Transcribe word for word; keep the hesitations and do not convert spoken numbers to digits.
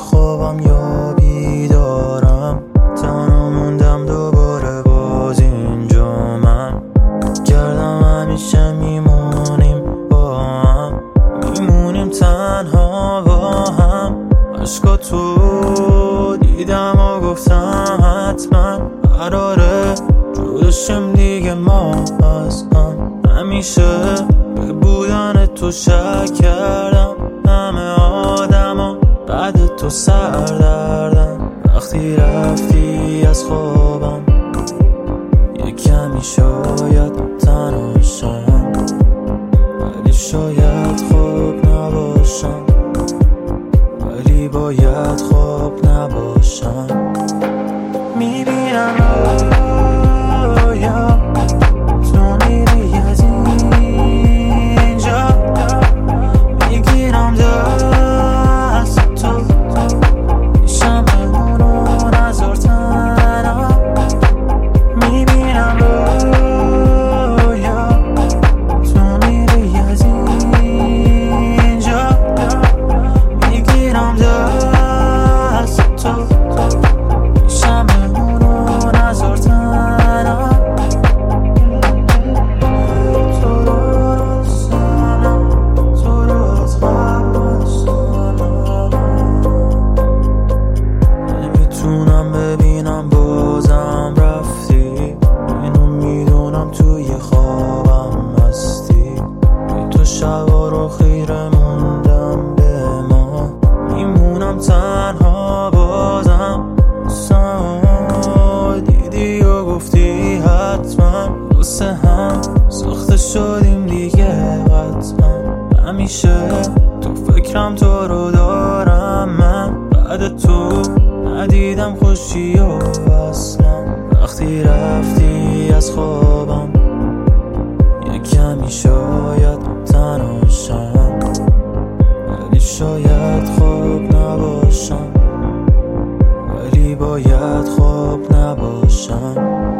خوابم یا بیدارم، تنها موندم دوباره باز اینجا. من کردم همیشه میمونیم با هم، میمونیم تنها با هم. عشقا تو دیدم و گفتم حتما قراره جداشیم دیگه ما از هم. همیشه به بودن تو شک کردم، همه آدما بعد تو سردردن. وقتی رفتی از خوابم یه کمی شاید تنهاشم، ولی شاید خوب نباشم، ولی باید خوب نباشم. میبینم رویا تو میری از اینجا، میگیرم دست تو، میشم بمونو نذار تنها. میبینم رویا تو میری از اینجا، میگیرم دست تو، میشم بمونو نذار تنها. تو رو سنم، تو رو از قبل سنم، نمیتونم ببینم بازم رفتی. اینو میدونم توی خوابم هستی، تو شبا رو خیره موندم به ما، میمونم تنها بازم. سما دیدی و گفتی حتما واسه هم ساخته شدیم دیگه قطعا. همیشه تو فکرم تو رو دارم من، بعد تو ندیدم خوشی و اصلا. وقتی رفتی از خوابم یه کمی شاید تنهاشم، ولی شاید خوب نباشم، ولی باید خوب نباشم.